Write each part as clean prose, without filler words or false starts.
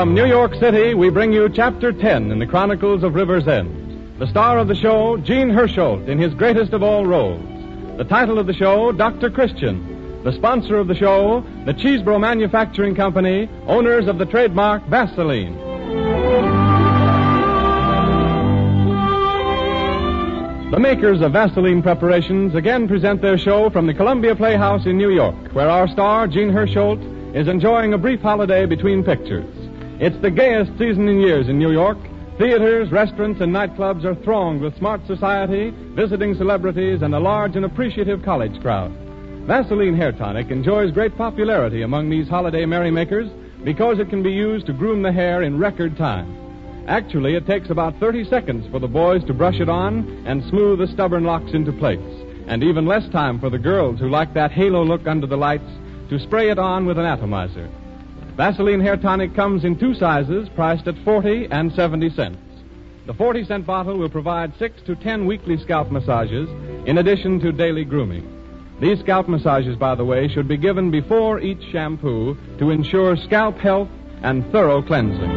From New York City, we bring you Chapter 10 in the Chronicles of River's End. The star of the show, Gene Hersholt, in his greatest of all roles. The title of the show, Dr. Christian. The sponsor of the show, the Cheesebro Manufacturing Company, owners of the trademark Vaseline. The makers of Vaseline preparations again present their show from the Columbia Playhouse in New York, where our star, Gene Hersholt, is enjoying a brief holiday between pictures. It's the gayest season in years in New York. Theaters, restaurants, and nightclubs are thronged with smart society, visiting celebrities, and a large and appreciative college crowd. Vaseline Hair Tonic enjoys great popularity among these holiday merrymakers because it can be used to groom the hair in record time. Actually, it takes about 30 seconds for the boys to brush it on and smooth the stubborn locks into place, and even less time for the girls who like that halo look under the lights to spray it on with an atomizer. Vaseline Hair Tonic comes in two sizes, priced at 40 and 70 cents. The 40-cent bottle will provide 6 to 10 weekly scalp massages in addition to daily grooming. These scalp massages, by the way, should be given before each shampoo to ensure scalp health and thorough cleansing.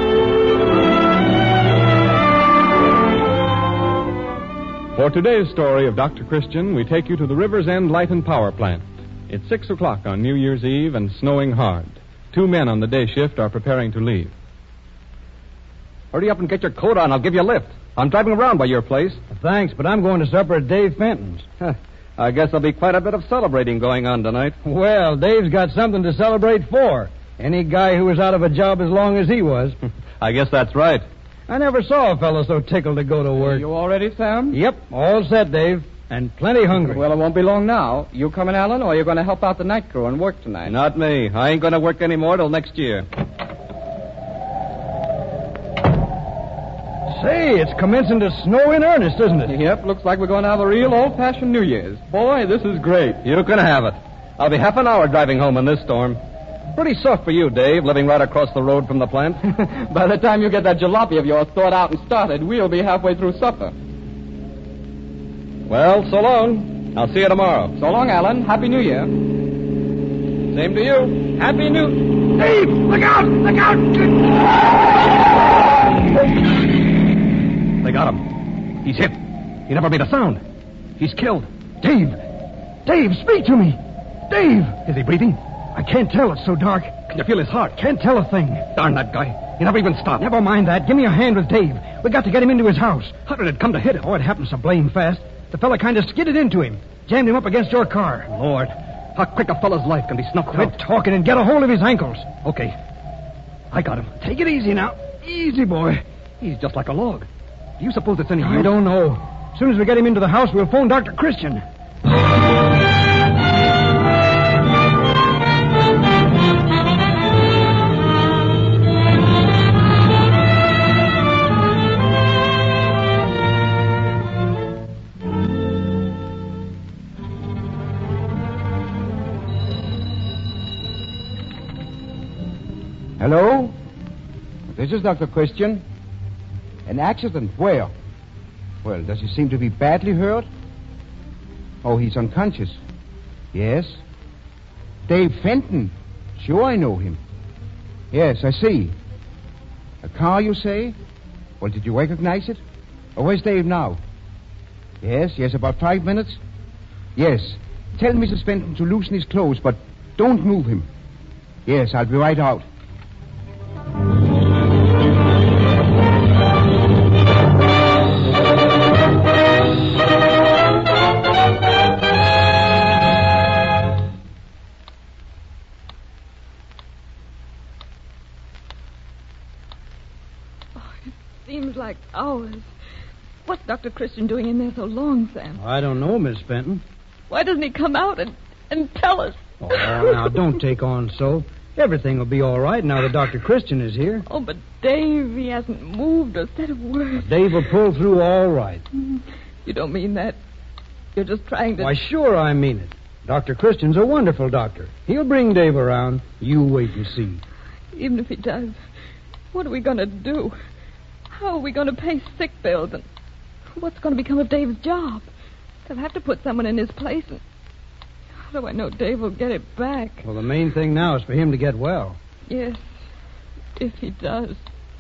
For today's story of Dr. Christian, we take you to the River's End Light and Power Plant. It's 6 o'clock on New Year's Eve and snowing hard. 2 men on the day shift are preparing to leave. Hurry up and get your coat on. I'll give you a lift. I'm driving around by your place. Thanks, but I'm going to supper at Dave Fenton's. I guess there'll be quite a bit of celebrating going on tonight. Well, Dave's got something to celebrate for. Any guy who was out of a job as long as he was. I guess that's right. I never saw a fellow so tickled to go to work. You all ready, Sam? Yep, all set, Dave. And plenty hungry. Well, it won't be long now. You coming, Alan, or are you going to help out the night crew and work tonight? Not me. I ain't going to work anymore till next year. Say, it's commencing to snow in earnest, isn't it? Yep, looks like we're going to have a real old-fashioned New Year's. Boy, this is great. You can have it. I'll be half an hour driving home in this storm. Pretty soft for you, Dave, living right across the road from the plant. By the time you get that jalopy of yours thawed out and started, we'll be halfway through supper. Well, so long. I'll see you tomorrow. So long, Alan. Happy New Year. Same to you. Happy New... Dave, look out! Look out! They got him. He's hit. He never made a sound. He's killed. Dave! Dave, speak to me! Dave! Is he breathing? I can't tell. It's so dark. Can you feel his heart? Can't tell a thing. Darn that guy. He never even stopped. Never mind that. Give me a hand with Dave. We got to get him into his house. How did it come to hit him? Oh, it happened so blame fast. The fella kind of skidded into him. Jammed him up against your car. Lord, how quick a fellow's life can be snuffed Quit out. talking and get a hold of his ankles. Okay. I got him. Take it easy now. Easy, boy. He's just like a log. Do you suppose it's any use? I don't know. As soon as we get him into the house, we'll phone Dr. Christian. Hello? This is Dr. Christian. An accident? Where? Well, does he seem to be badly hurt? Oh, he's unconscious. Yes? Dave Fenton. Sure, I know him. Yes, I see. A car, you say? Well, did you recognize it? Oh, where's Dave now? Yes, about 5 minutes? Yes. Tell Mrs. Fenton to loosen his clothes, but don't move him. Yes, I'll be right out. Seems like hours. What's Dr. Christian doing in there so long, Sam? I don't know, Miss Fenton. Why doesn't he come out and tell us? Oh, now, don't take on so. Everything will be all right now that Dr. Christian is here. Oh, but Dave, he hasn't moved or said a word. Dave will pull through all right. You don't mean that? You're just trying to... Why, sure I mean it. Dr. Christian's a wonderful doctor. He'll bring Dave around. You wait and see. Even if he does, what are we going to do? How are we going to pay sick bills? And what's going to become of Dave's job? They'll have to put someone in his place. And how do I know Dave will get it back? Well, the main thing now is for him to get well. Yes. If he does.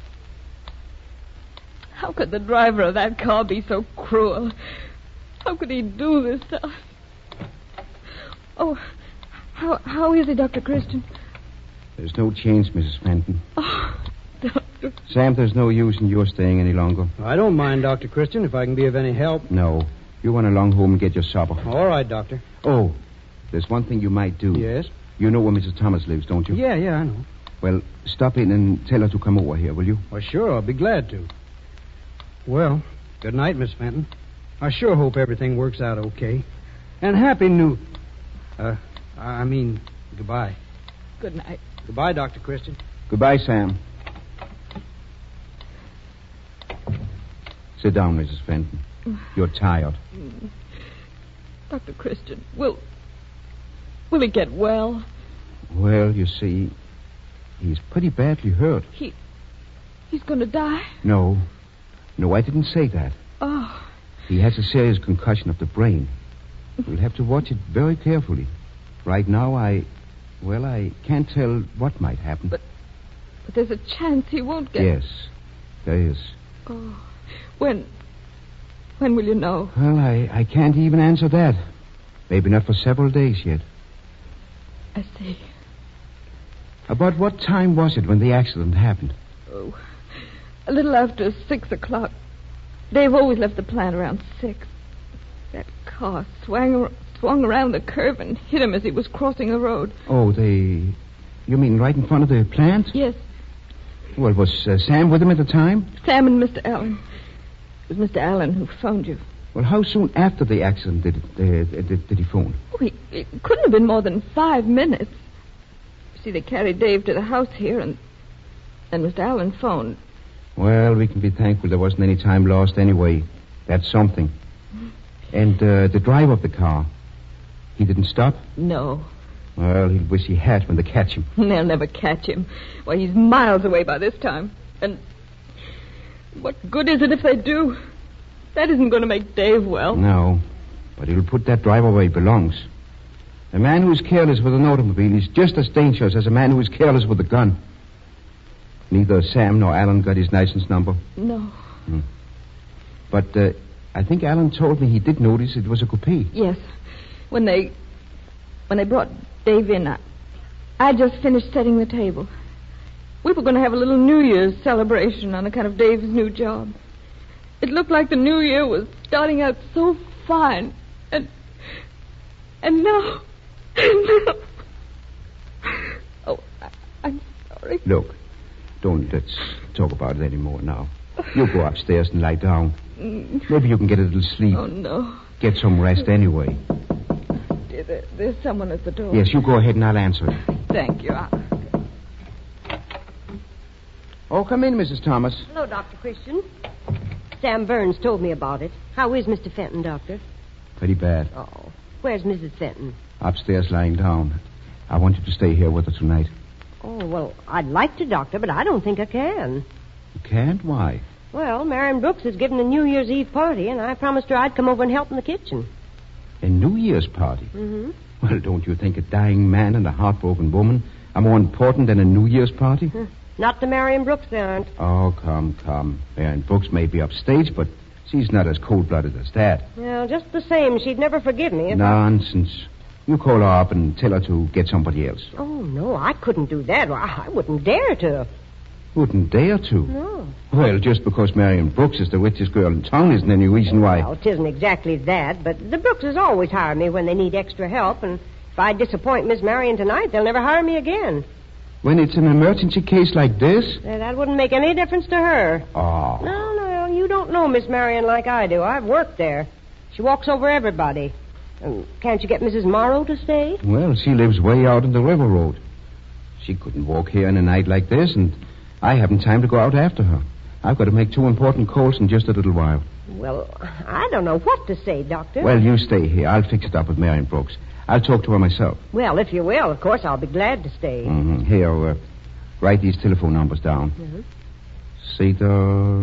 How could the driver of that car be so cruel? How could he do this to us? Oh, how is he, Dr. Christian? There's no change, Mrs. Fenton. Oh, Doctor. Sam, there's no use in your staying any longer. I don't mind, Dr. Christian, if I can be of any help. No. You run along home and get your supper. All right, Doctor. Oh, there's one thing you might do. Yes? You know where Mrs. Thomas lives, don't you? Yeah, I know. Well, stop in and tell her to come over here, will you? Well, sure, I'll be glad to. Well, good night, Miss Fenton. I sure hope everything works out okay. And happy new... goodbye. Good night. Goodbye, Dr. Christian. Goodbye, Sam. Sit down, Mrs. Fenton. You're tired. Dr. Christian, will he get well? Well, you see, he's pretty badly hurt. He's going to die? No, I didn't say that. Oh. He has a serious concussion of the brain. We'll have to watch it very carefully. Right now, I can't tell what might happen. But there's a chance he won't get... Yes, there is. Oh. When will you know? Well, I can't even answer that. Maybe not for several days yet. I see. About what time was it when the accident happened? Oh, a little after 6 o'clock. Dave always left the plant around 6. That car swung around the curve and hit him as he was crossing the road. Oh, you mean right in front of the plant? Yes. Well, was Sam with him at the time? Sam and Mr. Allen. It was Mr. Allen who phoned you. Well, how soon after the accident did he phone? Oh, it couldn't have been more than 5 minutes. You see, they carried Dave to the house here, and Mr. Allen phoned. Well, we can be thankful there wasn't any time lost anyway. That's something. And the driver of the car, he didn't stop? No. Well, he'll wish he had when they catch him. They'll never catch him. Why, he's miles away by this time. And what good is it if they do? That isn't going to make Dave well. No, but he'll put that driver where he belongs. A man who's careless with an automobile is just as dangerous as a man who is careless with a gun. Neither Sam nor Alan got his license number. No. But I think Alan told me he did notice it was a coupe. Yes. When they brought Dave in, I just finished setting the table. We were going to have a little New Year's celebration on account of Dave's new job. It looked like the New Year was starting out so fine. And now... Oh, I'm sorry. Look, let's talk about it anymore now. You go upstairs and lie down. Maybe you can get a little sleep. Oh, no. Get some rest anyway. Dear, there's someone at the door. Yes, you go ahead and I'll answer it. Thank you. Oh, come in, Mrs. Thomas. Hello, Dr. Christian. Sam Burns told me about it. How is Mr. Fenton, Doctor? Pretty bad. Oh. Where's Mrs. Fenton? Upstairs lying down. I want you to stay here with her tonight. Oh, well, I'd like to, Doctor, but I don't think I can. You can't? Why? Well, Marion Brooks is giving a New Year's Eve party, and I promised her I'd come over and help in the kitchen. A New Year's party? Mm-hmm. Well, don't you think a dying man and a heartbroken woman are more important than a New Year's party? Not to Marion Brooks, they aren't. Oh, come. Marion Brooks may be upstage, but she's not as cold-blooded as that. Well, just the same, she'd never forgive me if Nonsense. You call her up and tell her to get somebody else. Oh, no, I couldn't do that. I wouldn't dare to. Wouldn't dare to? No. Well, just because Marion Brooks is the richest girl in town isn't any reason why... Well, it isn't exactly that, but the Brookses always hire me when they need extra help, and if I disappoint Miss Marion tonight, they'll never hire me again. When it's an emergency case like this? That wouldn't make any difference to her. Oh. No, you don't know Miss Marion like I do. I've worked there. She walks over everybody. Can't you get Mrs. Morrow to stay? Well, she lives way out on the river road. She couldn't walk here in a night like this, and I haven't time to go out after her. I've got to make 2 important calls in just a little while. Well, I don't know what to say, Doctor. Well, you stay here. I'll fix it up with Marion Brooks. I'll talk to her myself. Well, if you will, of course, I'll be glad to stay. Mm-hmm. Here, write these telephone numbers down. Mm-hmm. Cedar,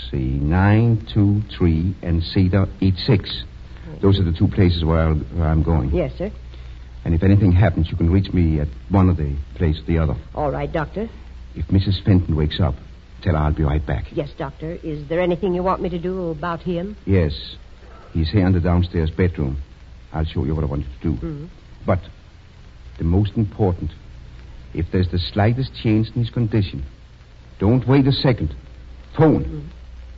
C923 and Cedar 86. Those are the 2 places where I'm going. Yes, sir. And if anything happens, you can reach me at one of the places or the other. All right, Doctor. If Mrs. Fenton wakes up, tell her I'll be right back. Yes, Doctor. Is there anything you want me to do about him? Yes. He's here in the downstairs bedroom. I'll show you what I want you to do. Mm-hmm. But the most important, if there's the slightest change in his condition, don't wait a second. Phone. Mm-hmm.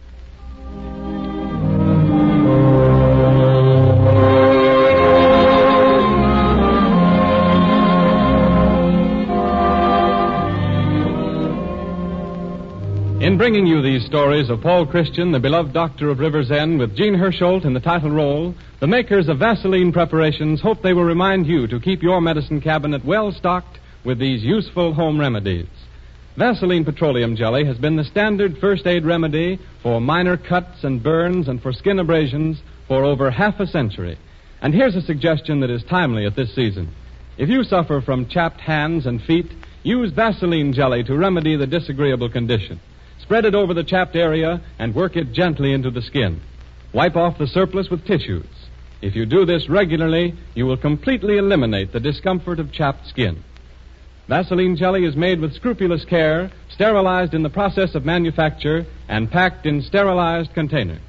In bringing you these stories of Paul Christian, the beloved doctor of River's End, with Jean Hersholt in the title role, the makers of Vaseline preparations hope they will remind you to keep your medicine cabinet well stocked with these useful home remedies. Vaseline petroleum jelly has been the standard first aid remedy for minor cuts and burns and for skin abrasions for over half a century. And here's a suggestion that is timely at this season. If you suffer from chapped hands and feet, use Vaseline jelly to remedy the disagreeable condition. Spread it over the chapped area and work it gently into the skin. Wipe off the surplus with tissues. If you do this regularly, you will completely eliminate the discomfort of chapped skin. Vaseline jelly is made with scrupulous care, sterilized in the process of manufacture, and packed in sterilized containers.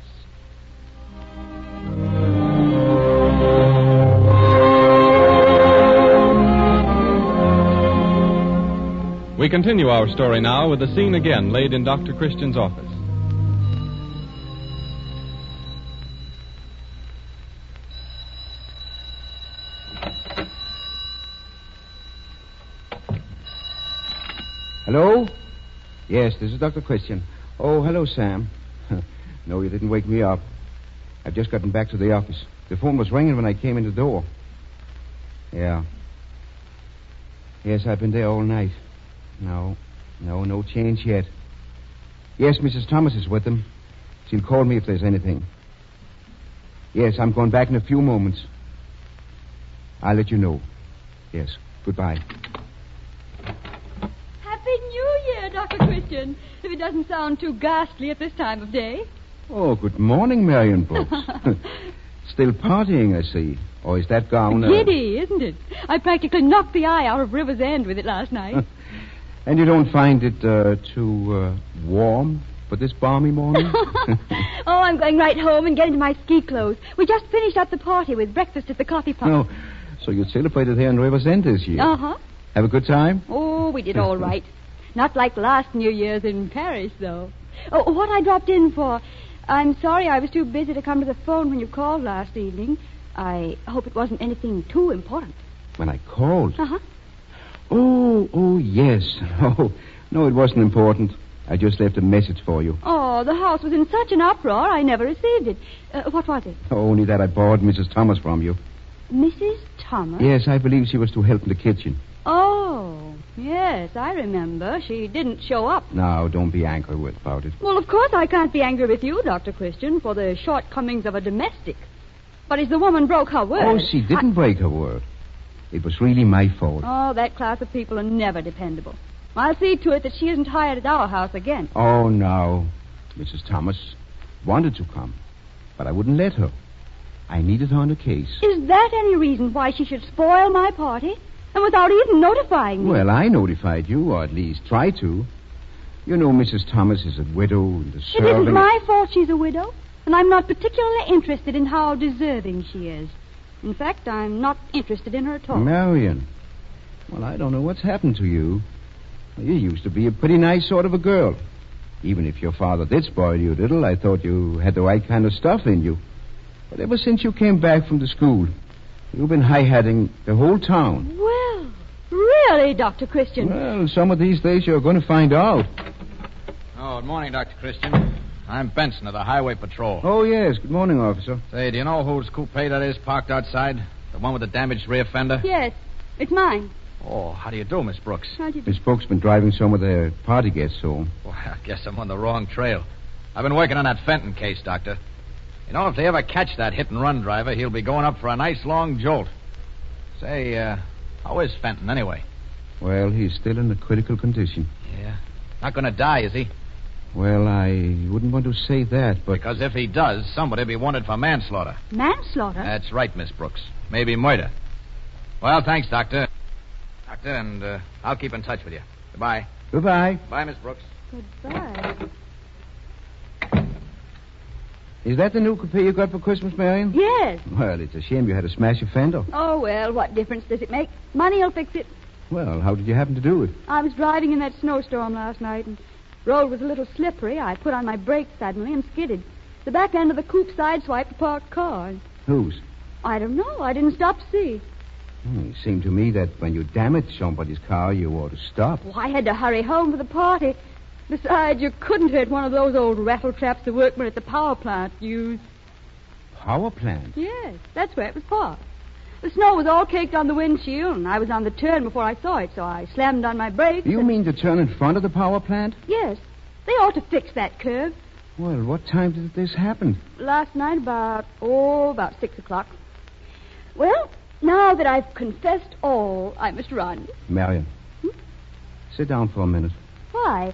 We continue our story now with the scene again laid in Dr. Christian's office. Hello? Yes, this is Dr. Christian. Oh, hello, Sam. No, you didn't wake me up. I've just gotten back to the office. The phone was ringing when I came in the door. Yeah. Yes, I've been there all night. No change yet. Yes, Mrs. Thomas is with them. She'll call me if there's anything. Yes, I'm going back in a few moments. I'll let you know. Yes, goodbye. Happy New Year, Dr. Christian, if it doesn't sound too ghastly at this time of day. Oh, good morning, Marion Brooks. Still partying, I see. Or is that gown... Giddy, isn't it? I practically knocked the eye out of River's End with it last night. And you don't find it too warm for this balmy morning? Oh, I'm going right home and get into my ski clothes. We just finished up the party with breakfast at the coffee pot. Oh, so you celebrated here in River's End this year? Uh-huh. Have a good time? Oh, we did all right. Not like last New Year's in Paris, though. Oh, what I dropped in for... I'm sorry I was too busy to come to the phone when you called last evening. I hope it wasn't anything too important. When I called? Uh-huh. Oh, yes. No, it wasn't important. I just left a message for you. Oh, the house was in such an uproar, I never received it. What was it? Only that I borrowed Mrs. Thomas from you. Mrs. Thomas? Yes, I believe she was to help in the kitchen. Oh, yes, I remember. She didn't show up. Now, don't be angry about it. Well, of course I can't be angry with you, Dr. Christian, for the shortcomings of a domestic. But as the woman broke her word... Oh, she didn't break her word. It was really my fault. Oh, that class of people are never dependable. I'll see to it that she isn't hired at our house again. Oh, no. Mrs. Thomas wanted to come, but I wouldn't let her. I needed her on the case. Is that any reason why she should spoil my party? And without even notifying me? Well, I notified you, or at least tried to. You know, Mrs. Thomas is a widow and a servant... It isn't my fault she's a widow, and I'm not particularly interested in how deserving she is. In fact, I'm not interested in her at all. Marion. Well, I don't know what's happened to you. You used to be a pretty nice sort of a girl. Even if your father did spoil you a little, I thought you had the right kind of stuff in you. But ever since you came back from the school, you've been high-hatting the whole town. Well, really, Dr. Christian? Well, some of these days you're going to find out. Oh, good morning, Dr. Christian. I'm Benson of the Highway Patrol. Oh, yes. Good morning, officer. Say, do you know whose coupe that is parked outside? The one with the damaged rear fender? Yes, it's mine. Oh, how do you do, Miss Brooks? How do you do? Miss Brooks been driving some of their party guests home. Well, I guess I'm on the wrong trail. I've been working on that Fenton case, Doctor. You know, if they ever catch that hit-and-run driver, he'll be going up for a nice long jolt. Say, how is Fenton, anyway? Well, he's still in a critical condition. Yeah? Not going to die, is he? Well, I wouldn't want to say that, but... Because if he does, somebody'll be wanted for manslaughter. Manslaughter? That's right, Miss Brooks. Maybe murder. Well, thanks, Doctor. Doctor, and I'll keep in touch with you. Goodbye. Goodbye. Bye, Miss Brooks. Goodbye. Is that the new coupe you got for Christmas, Marion? Yes. Well, it's a shame you had to smash a fender. Oh, well, what difference does it make? Money will fix it. Well, how did you happen to do it? I was driving in that snowstorm last night, and the road was a little slippery. I put on my brakes suddenly and skidded. The back end of the coupe sideswiped a parked car. Whose? I don't know. I didn't stop to see. It seemed to me that when you damaged somebody's car, you ought to stop. Oh, I had to hurry home for the party. Besides, you couldn't hurt one of those old rattle traps the workmen at the power plant use. Power plant? Yes, that's where it was parked. The snow was all caked on the windshield, and I was on the turn before I saw it, so I slammed on my brakes. You mean to turn in front of the power plant? Yes. They ought to fix that curve. Well, what time did this happen? Last night about 6 o'clock. Well, now that I've confessed all, I must run. Marion, sit down for a minute. Why?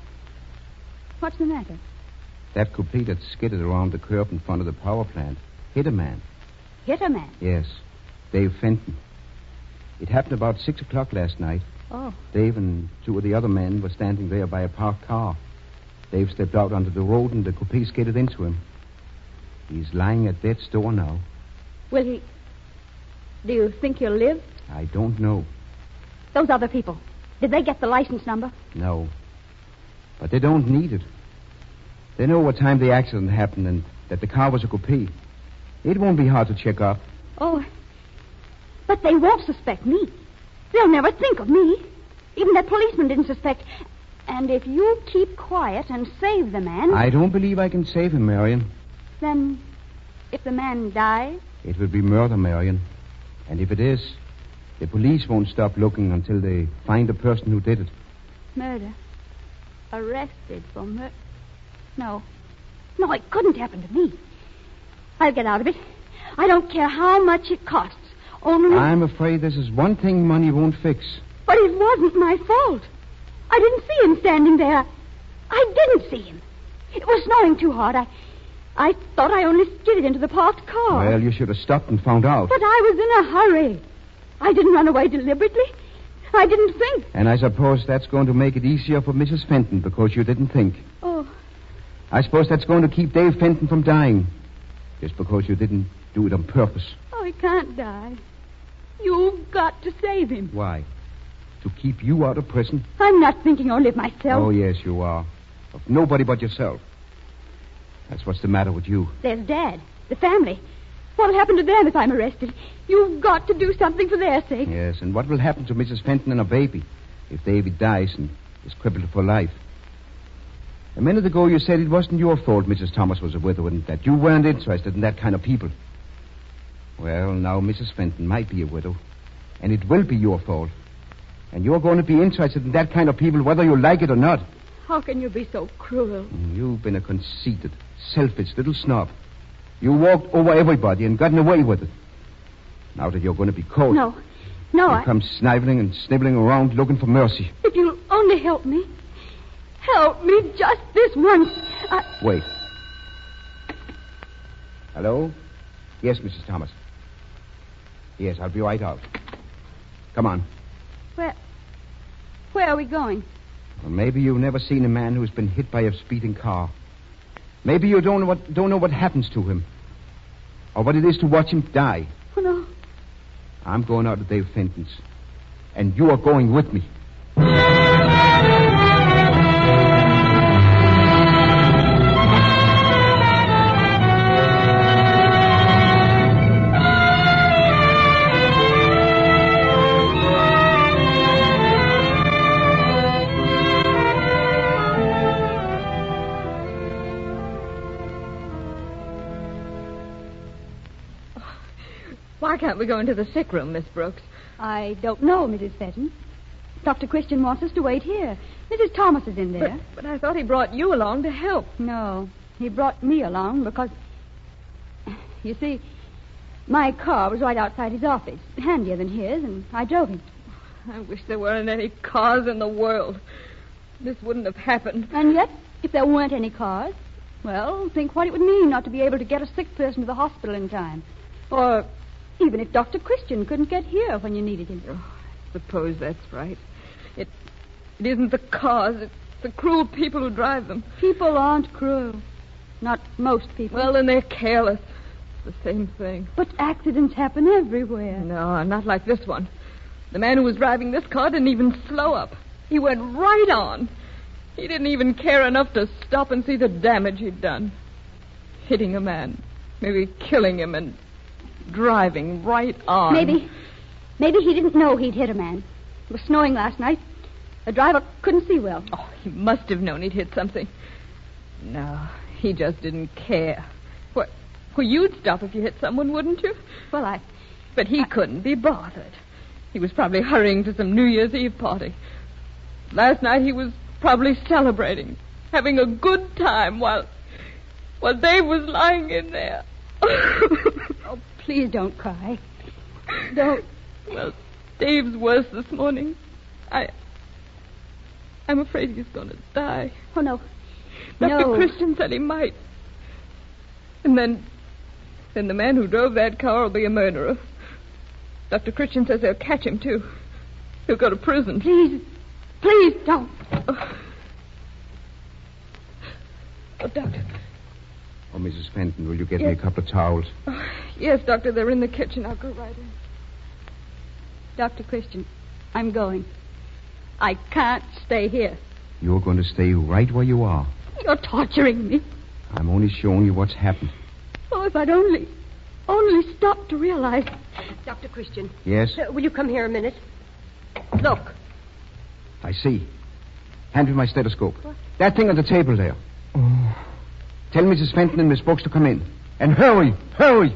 What's the matter? That coupe that skidded around the curb in front of the power plant hit a man. Hit a man? Yes, Dave Fenton. It happened about 6 o'clock last night. Oh. Dave and two of the other men were standing there by a parked car. Dave stepped out onto the road and the coupe skidded into him. He's lying at death's door now. Will he... Do you think he'll live? I don't know. Those other people, did they get the license number? No. But they don't need it. They know what time the accident happened and that the car was a coupe. It won't be hard to check up. Oh, but they won't suspect me. They'll never think of me. Even that policeman didn't suspect. And if you keep quiet and save the man... I don't believe I can save him, Marion. Then, if the man dies... It will be murder, Marion. And if it is, the police won't stop looking until they find the person who did it. Murder. Arrested for murder. No, it couldn't happen to me. I'll get out of it. I don't care how much it costs. Only... I'm afraid this is one thing money won't fix. But it wasn't my fault. I didn't see him standing there. I didn't see him. It was snowing too hard. I thought I only skidded into the parked car. Well, you should have stopped and found out. But I was in a hurry. I didn't run away deliberately. I didn't think. And I suppose that's going to make it easier for Mrs. Fenton because you didn't think. Oh. I suppose that's going to keep Dave Fenton from dying. Just because you didn't do it on purpose. Oh, he can't die. You've got to save him. Why? To keep you out of prison? I'm not thinking only of myself. Oh, yes, you are. Of nobody but yourself. That's what's the matter with you. There's Dad, the family. What'll happen to them if I'm arrested? You've got to do something for their sake. Yes, and what will happen to Mrs. Fenton and her baby if David dies and is crippled for life? A minute ago you said it wasn't your fault Mrs. Thomas was a widow and that you weren't interested in that kind of people. Well, now Mrs. Fenton might be a widow, and it will be your fault. And you're going to be interested in that kind of people whether you like it or not. How can you be so cruel? You've been a conceited, selfish little snob. You walked over everybody and gotten away with it. Now that you're going to be caught... No, you come sniveling and sniveling around looking for mercy. If you'll only help me. Help me just this once. Wait. Hello? Yes, Mrs. Thomas. Yes, I'll be right out. Come on. Where are we going? Well, maybe you've never seen a man who's been hit by a speeding car. Maybe you don't know what happens to him. Or what it is to watch him die. Oh, no. I'm going out to Dave Fenton's. And you are going with me. Why can't we go into the sick room, Miss Brooks? I don't know, Mrs. Fenton. Dr. Christian wants us to wait here. Mrs. Thomas is in there. But I thought he brought you along to help. No, he brought me along because... You see, my car was right outside his office, handier than his, and I drove him. I wish there weren't any cars in the world. This wouldn't have happened. And yet, if there weren't any cars, well, think what it would mean not to be able to get a sick person to the hospital in time. Or even if Dr. Christian couldn't get here when you needed him. Oh, I suppose that's right. It isn't the cars. It's the cruel people who drive them. People aren't cruel. Not most people. Well, then they're careless. It's the same thing. But accidents happen everywhere. No, not like this one. The man who was driving this car didn't even slow up. He went right on. He didn't even care enough to stop and see the damage he'd done. Hitting a man, maybe killing him, and driving right on. Maybe he didn't know he'd hit a man. It was snowing last night. The driver couldn't see well. Oh, he must have known he'd hit something. No, he just didn't care. Well, you'd stop if you hit someone, wouldn't you? Well, But he couldn't be bothered. He was probably hurrying to some New Year's Eve party. Last night he was probably celebrating, having a good time while Dave was lying in there. Oh, please don't cry. Don't. Well, Dave's worse this morning. I'm afraid he's going to die. Oh, no. Dr. Christian said he might. And then the man who drove that car will be a murderer. Dr. Christian says they'll catch him, too. He'll go to prison. Please don't. Oh, Doctor. Oh, Mrs. Fenton, will you get me a couple of towels? Oh, yes, Doctor, they're in the kitchen. I'll go right in. Dr. Christian, I'm going. I can't stay here. You're going to stay right where you are. You're torturing me. I'm only showing you what's happened. Oh, if I'd only stopped to realize. Dr. Christian. Yes? Will you come here a minute? Look. I see. Hand me my stethoscope. What? That thing on the table there. Oh. Tell Mrs. Fenton and Miss Brooks to come in. And hurry! Hurry!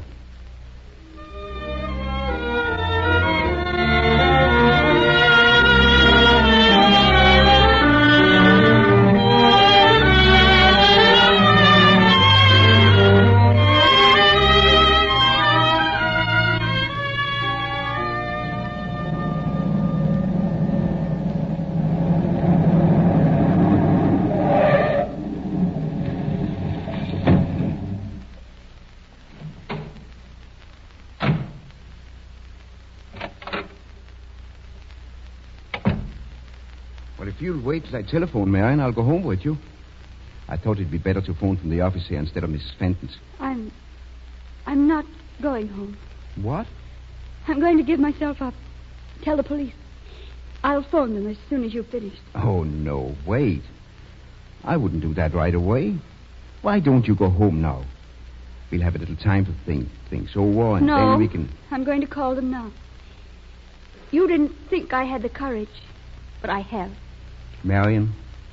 Well, if you'll wait till I telephone Marion, I'll go home with you. I thought it'd be better to phone from the office here instead of Mrs. Fenton's. I'm not going home. What? I'm going to give myself up. Tell the police. I'll phone them as soon as you've finished. Oh, no, wait. I wouldn't do that right away. Why don't you go home now? We'll have a little time to think things over, and No, then we can... I'm going to call them now. You didn't think I had the courage, but I have. Marion,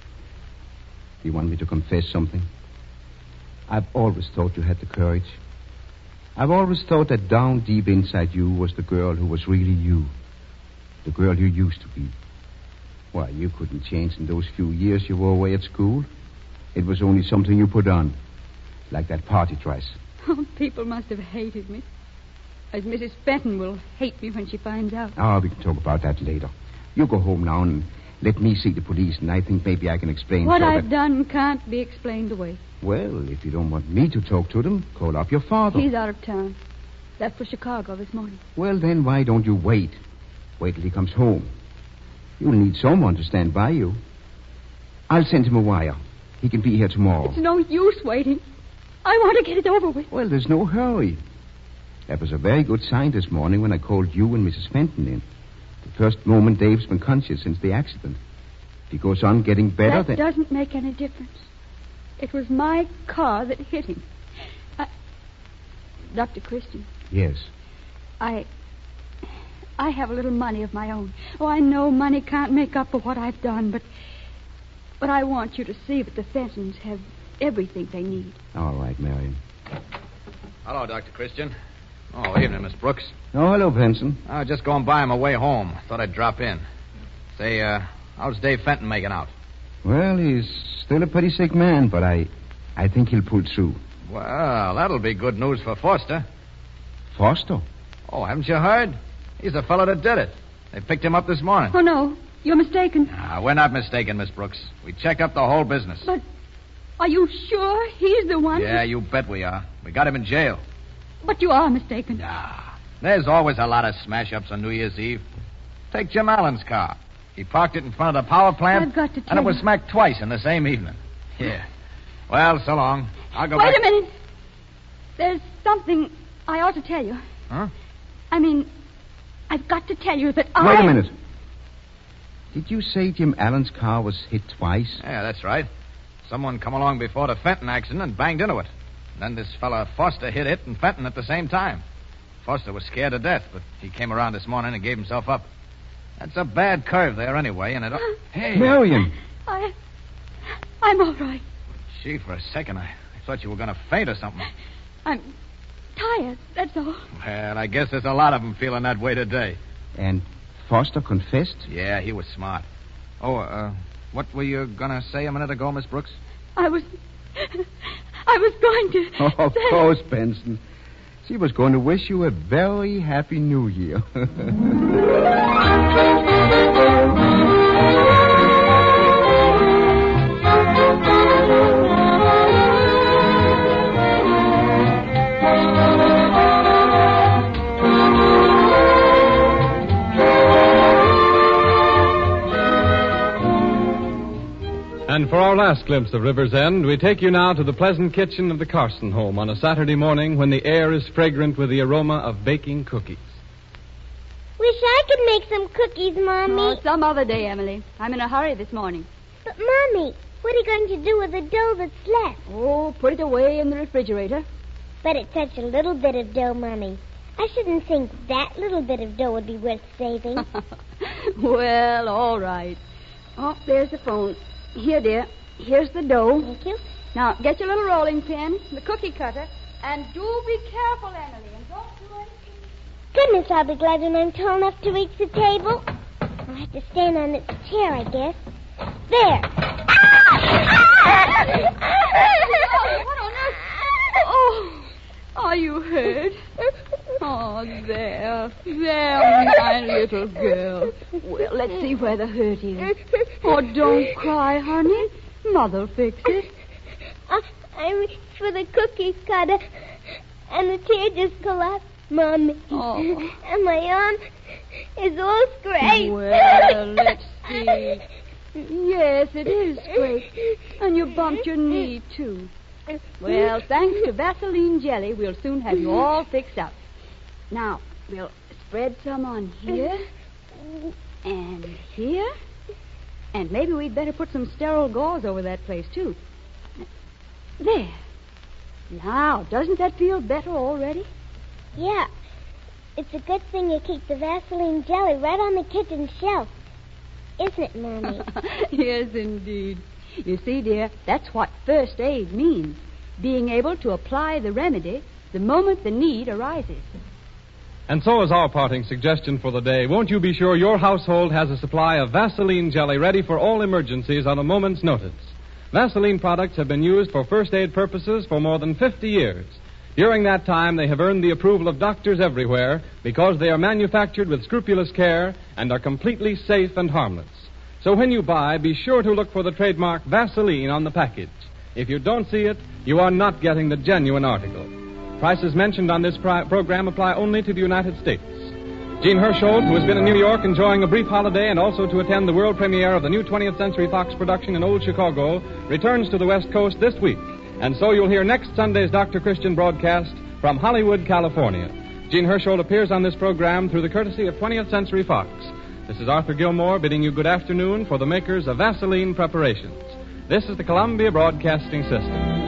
do you want me to confess something? I've always thought you had the courage. I've always thought that down deep inside you was the girl who was really you. The girl you used to be. Why, you couldn't change in those few years you were away at school. It was only something you put on. Like that party dress. Oh, people must have hated me. As Mrs. Fenton will hate me when she finds out. Oh, we can talk about that later. You go home now and let me see the police, and I think maybe I can explain... What I've done can't be explained away. Well, if you don't want me to talk to them, call up your father. He's out of town. Left for Chicago this morning. Well, then why don't you wait? Wait till he comes home. You'll need someone to stand by you. I'll send him a wire. He can be here tomorrow. It's no use waiting. I want to get it over with. Well, there's no hurry. That was a very good sign this morning when I called you and Mrs. Fenton in. The first moment Dave's been conscious since the accident. If he goes on getting better, that doesn't make any difference. It was my car that hit him. Dr. Christian. Yes. I have a little money of my own. Oh, I know money can't make up for what I've done, but I want you to see that the Fentons have everything they need. All right, Marion. Hello, Dr. Christian. Oh, evening, Miss Brooks. Oh, hello, Benson. I was just going by on my way home. Thought I'd drop in. Say, how's Dave Fenton making out? Well, he's still a pretty sick man, but I think he'll pull through. Well, that'll be good news for Foster. Foster? Oh, haven't you heard? He's the fellow that did it. They picked him up this morning. Oh, no. You're mistaken. We're not mistaken, Miss Brooks. We checked up the whole business. But are you sure he's the one? Yeah, you bet we are. We got him in jail. But you are mistaken. Nah. There's always a lot of smash-ups on New Year's Eve. Take Jim Allen's car. He parked it in front of the power plant. I've got to tell And it was you. smacked twice in the same evening. Yeah. Well, so long. I'll go back. Wait a minute. There's something I ought to tell you. Huh? I mean, I've got to tell you that Wait a minute. Did you say Jim Allen's car was hit twice? Yeah, that's right. Someone come along before the Fenton accident and banged into it. Then this fella Foster hit it and Fenton at the same time. Foster was scared to death, but he came around this morning and gave himself up. That's a bad curve there anyway, and it... Hey. Marion. I'm all right. Gee, for a second, I thought you were going to faint or something. I'm tired, that's all. Well, I guess there's a lot of them feeling that way today. And Foster confessed? Yeah, he was smart. Oh, what were you going to say a minute ago, Miss Brooks? I was going to Oh, of say... course, Benson. She was going to wish you a very happy New Year. And for our last glimpse of River's End, we take you now to the pleasant kitchen of the Carson home on a Saturday morning when the air is fragrant with the aroma of baking cookies. Wish I could make some cookies, Mommy. Oh, some other day, Emily. I'm in a hurry this morning. But, Mommy, what are you going to do with the dough that's left? Oh, put it away in the refrigerator. But it's such a little bit of dough, Mommy. I shouldn't think that little bit of dough would be worth saving. Well, all right. Oh, there's the phone. Here, dear. Here's the dough. Thank you. Now, get your little rolling pin, the cookie cutter, and do be careful, Emily, and don't do anything. Goodness, I'll be glad when I'm tall enough to reach the table. I'll have to stand on its chair, I guess. There. What on earth? Oh, are you hurt? Oh, there, my little girl. Well, let's see where the hurt is. Oh, don't cry, honey. Mother'll fix it. I reached for the cookie cutter, and the chair just collapsed, Mommy. Oh. And my arm is all scraped. Well, let's see. Yes, it is scraped. And you bumped your knee, too. Well, thanks to Vaseline jelly, we'll soon have you all fixed up. Now, we'll spread some on here and here. And maybe we'd better put some sterile gauze over that place, too. There. Now, doesn't that feel better already? Yeah. It's a good thing you keep the Vaseline jelly right on the kitchen shelf. Isn't it, Mommy? Yes, indeed. You see, dear, that's what first aid means. Being able to apply the remedy the moment the need arises. And so is our parting suggestion for the day. Won't you be sure your household has a supply of Vaseline jelly ready for all emergencies on a moment's notice? Vaseline products have been used for first aid purposes for more than 50 years. During that time, they have earned the approval of doctors everywhere because they are manufactured with scrupulous care and are completely safe and harmless. So when you buy, be sure to look for the trademark Vaseline on the package. If you don't see it, you are not getting the genuine article. Prices mentioned on this program apply only to the United States. Gene Hersholt, who has been in New York enjoying a brief holiday and also to attend the world premiere of the new 20th Century Fox production in Old Chicago, returns to the West Coast this week. And so you'll hear next Sunday's Dr. Christian broadcast from Hollywood, California. Gene Hersholt appears on this program through the courtesy of 20th Century Fox. This is Arthur Gilmore bidding you good afternoon for the makers of Vaseline preparations. This is the Columbia Broadcasting System.